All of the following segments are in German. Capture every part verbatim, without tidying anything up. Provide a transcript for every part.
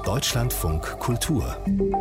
Deutschlandfunk Kultur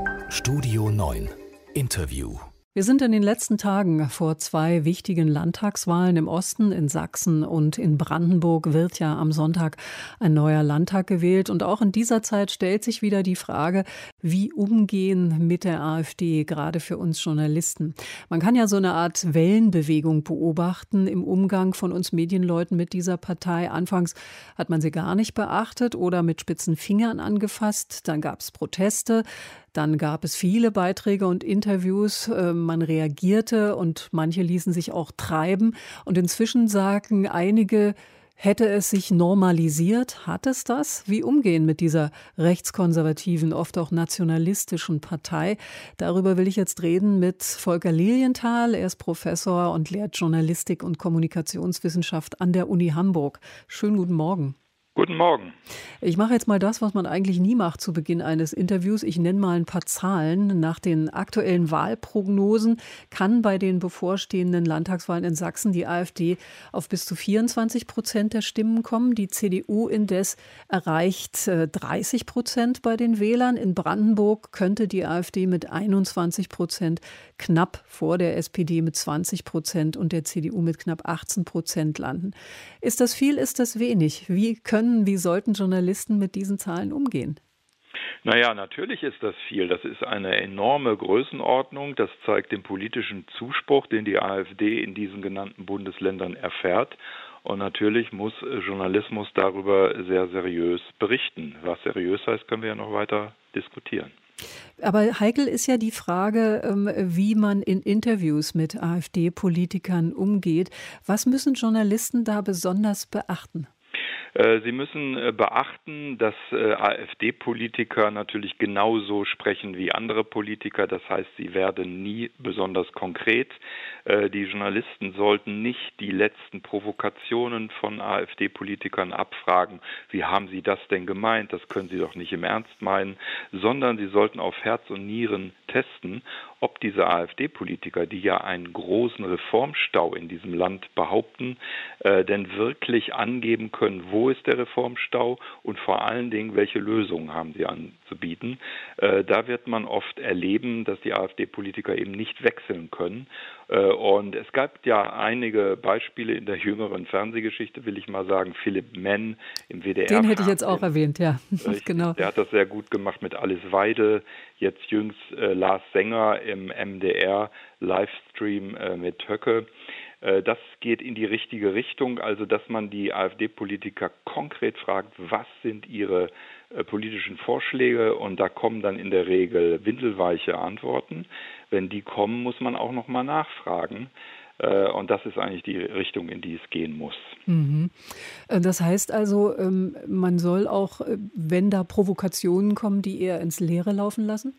Studio neun Interview. Wir sind in den letzten Tagen vor zwei wichtigen Landtagswahlen im Osten. In Sachsen und in Brandenburg wird ja am Sonntag ein neuer Landtag gewählt. Und auch in dieser Zeit stellt sich wieder die Frage, wie umgehen mit der AfD, gerade für uns Journalisten. Man kann ja so eine Art Wellenbewegung beobachten im Umgang von uns Medienleuten mit dieser Partei. Anfangs hat man sie gar nicht beachtet oder mit spitzen Fingern angefasst. Dann gab es Proteste. Dann gab es viele Beiträge und Interviews. Man reagierte und manche ließen sich auch treiben. Und inzwischen sagen einige, hätte es sich normalisiert? Hat es das? Wie umgehen mit dieser rechtskonservativen, oft auch nationalistischen Partei? Darüber will ich jetzt reden mit Volker Lilienthal. Er ist Professor und lehrt Journalistik und Kommunikationswissenschaft an der Uni Hamburg. Schönen guten Morgen. Guten Morgen. Ich mache jetzt mal das, was man eigentlich nie macht zu Beginn eines Interviews. Ich nenne mal ein paar Zahlen. Nach den aktuellen Wahlprognosen kann bei den bevorstehenden Landtagswahlen in Sachsen die AfD auf bis zu vierundzwanzig Prozent der Stimmen kommen. Die C D U indes erreicht dreißig Prozent bei den Wählern. In Brandenburg könnte die AfD mit einundzwanzig Prozent knapp vor der S P D mit zwanzig Prozent und der C D U mit knapp achtzehn Prozent landen. Ist das viel, ist das wenig? Wie können Wie sollten Journalisten mit diesen Zahlen umgehen? Naja, natürlich ist das viel. Das ist eine enorme Größenordnung. Das zeigt den politischen Zuspruch, den die AfD in diesen genannten Bundesländern erfährt. Und natürlich muss Journalismus darüber sehr seriös berichten. Was seriös heißt, können wir ja noch weiter diskutieren. Aber heikel ist ja die Frage, wie man in Interviews mit AfD-Politikern umgeht. Was müssen Journalisten da besonders beachten? Sie müssen beachten, dass AfD-Politiker natürlich genauso sprechen wie andere Politiker. Das heißt, sie werden nie besonders konkret. Die Journalisten sollten nicht die letzten Provokationen von AfD-Politikern abfragen. Wie haben sie das denn gemeint? Das können sie doch nicht im Ernst meinen. Sondern sie sollten auf Herz und Nieren testen, ob diese AfD-Politiker, die ja einen großen Reformstau in diesem Land behaupten, äh, denn wirklich angeben können, wo ist der Reformstau und vor allen Dingen, welche Lösungen haben sie anzubieten. Äh, da wird man oft erleben, dass die AfD-Politiker eben nicht wechseln können. Äh, und es gab ja einige Beispiele in der jüngeren Fernsehgeschichte, will ich mal sagen. Philipp Menn im W D R. Den hätte ich jetzt auch erwähnt, ja. Genau. Der hat das sehr gut gemacht mit Alice Weidel. Jetzt jüngst äh, Lars Sänger im M D R-Livestream äh, mit Höcke. Äh, das geht in die richtige Richtung, also dass man die AfD-Politiker konkret fragt, was sind ihre äh, politischen Vorschläge, und da kommen dann in der Regel windelweiche Antworten. Wenn die kommen, muss man auch noch mal nachfragen. Und das ist eigentlich die Richtung, in die es gehen muss. Mhm. Das heißt also, man soll auch, wenn da Provokationen kommen, die eher ins Leere laufen lassen?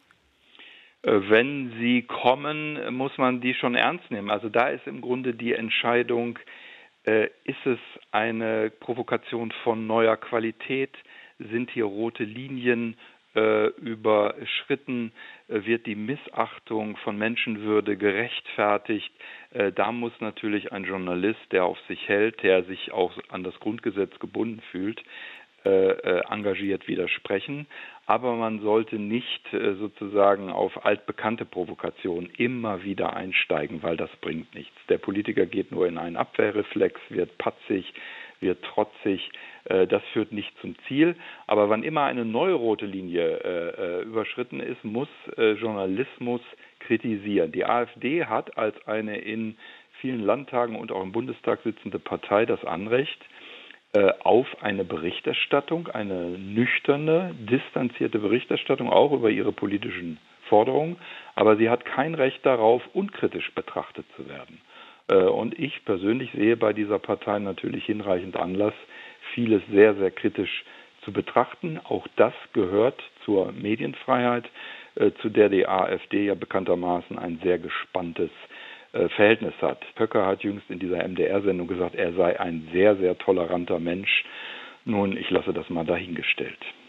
Wenn sie kommen, muss man die schon ernst nehmen. Also da ist im Grunde die Entscheidung, ist es eine Provokation von neuer Qualität? Sind hier rote Linien überschritten, wird die Missachtung von Menschenwürde gerechtfertigt. Da muss natürlich ein Journalist, der auf sich hält, der sich auch an das Grundgesetz gebunden fühlt, engagiert widersprechen. Aber man sollte nicht sozusagen auf altbekannte Provokationen immer wieder einsteigen, weil das bringt nichts. Der Politiker geht nur in einen Abwehrreflex, wird patzig, wird trotzig. Das führt nicht zum Ziel. Aber wann immer eine neue rote Linie äh, überschritten ist, muss äh, Journalismus kritisieren. Die AfD hat als eine in vielen Landtagen und auch im Bundestag sitzende Partei das Anrecht äh, auf eine Berichterstattung, eine nüchterne, distanzierte Berichterstattung, auch über ihre politischen Forderungen. Aber sie hat kein Recht darauf, unkritisch betrachtet zu werden. Äh, und ich persönlich sehe bei dieser Partei natürlich hinreichend Anlass, vieles sehr, sehr kritisch zu betrachten. Auch das gehört zur Medienfreiheit, äh, zu der die AfD ja bekanntermaßen ein sehr gespanntes äh, Verhältnis hat. Höcke hat jüngst in dieser M D R-Sendung gesagt, er sei ein sehr, sehr toleranter Mensch. Nun, ich lasse das mal dahingestellt.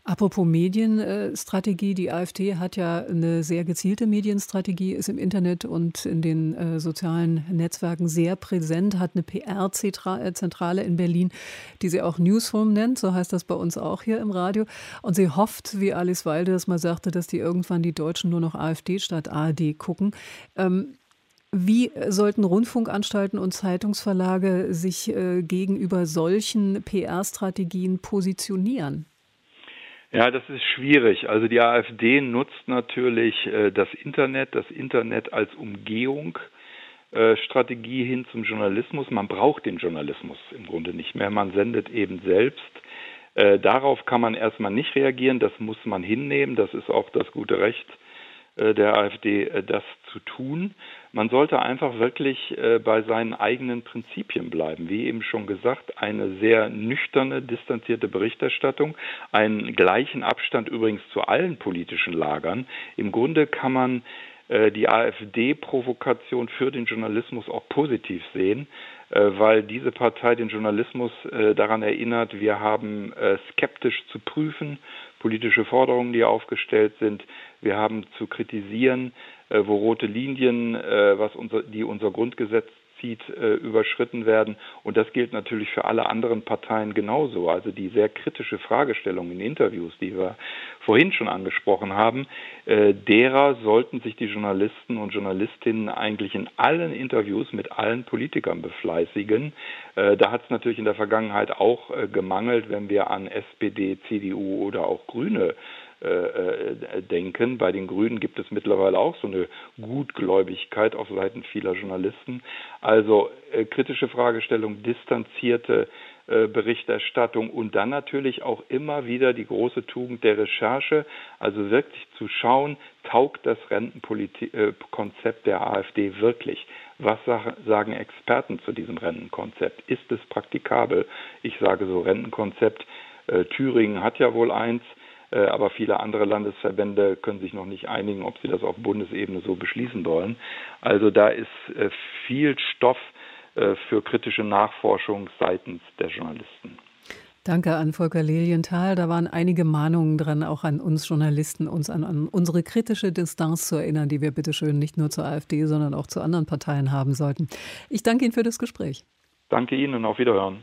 Apropos Medienstrategie, die AfD hat ja eine sehr gezielte Medienstrategie, ist im Internet und in den äh, sozialen Netzwerken sehr präsent, hat eine P R-Zentrale in Berlin, die sie auch Newsroom nennt, so heißt das bei uns auch hier im Radio. Und sie hofft, wie Alice Walde das mal sagte, dass die irgendwann die Deutschen nur noch AfD statt A R D gucken. Ähm, Wie sollten Rundfunkanstalten und Zeitungsverlage sich äh, gegenüber solchen P R-Strategien positionieren? Ja, das ist schwierig. Also die AfD nutzt natürlich äh, das Internet, das Internet als Umgehung, äh, Strategie hin zum Journalismus. Man braucht den Journalismus im Grunde nicht mehr. Man sendet eben selbst. Äh, darauf kann man erstmal nicht reagieren. Das muss man hinnehmen. Das ist auch das gute Recht der AfD, das zu tun. Man sollte einfach wirklich bei seinen eigenen Prinzipien bleiben. Wie eben schon gesagt, eine sehr nüchterne, distanzierte Berichterstattung, einen gleichen Abstand übrigens zu allen politischen Lagern. Im Grunde kann man die AfD-Provokation für den Journalismus auch positiv sehen, weil diese Partei den Journalismus daran erinnert, wir haben skeptisch zu prüfen, politische Forderungen, die aufgestellt sind. Wir haben zu kritisieren, wo rote Linien, was unser, die unser Grundgesetz zieht, überschritten werden. Und das gilt natürlich für alle anderen Parteien genauso. Also die sehr kritische Fragestellung in Interviews, die wir vorhin schon angesprochen haben, derer sollten sich die Journalisten und Journalistinnen eigentlich in allen Interviews mit allen Politikern befleißigen. Da hat es natürlich in der Vergangenheit auch gemangelt, wenn wir an S P D, C D U oder auch Grüne denken. Bei den Grünen gibt es mittlerweile auch so eine Gutgläubigkeit auf Seiten vieler Journalisten. Also äh, kritische Fragestellung, distanzierte äh, Berichterstattung und dann natürlich auch immer wieder die große Tugend der Recherche, also wirklich zu schauen, taugt das Rentenkonzept der AfD wirklich? Was sagen Experten zu diesem Rentenkonzept? Ist es praktikabel? Ich sage so, Rentenkonzept, äh, Thüringen hat ja wohl eins, aber viele andere Landesverbände können sich noch nicht einigen, ob sie das auf Bundesebene so beschließen wollen. Also da ist viel Stoff für kritische Nachforschung seitens der Journalisten. Danke an Volker Lilienthal. Da waren einige Mahnungen dran, auch an uns Journalisten, uns an, an unsere kritische Distanz zu erinnern, die wir bitteschön nicht nur zur AfD, sondern auch zu anderen Parteien haben sollten. Ich danke Ihnen für das Gespräch. Danke Ihnen und auf Wiederhören.